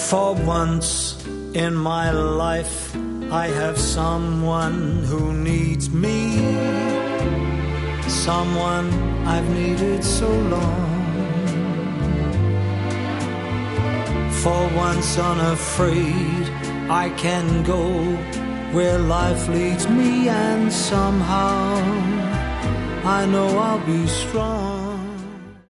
For once in my life, I have someone who needs me, someone I've needed so long. For once unafraid, I can go where life leads me, and somehow I know I'll be strong.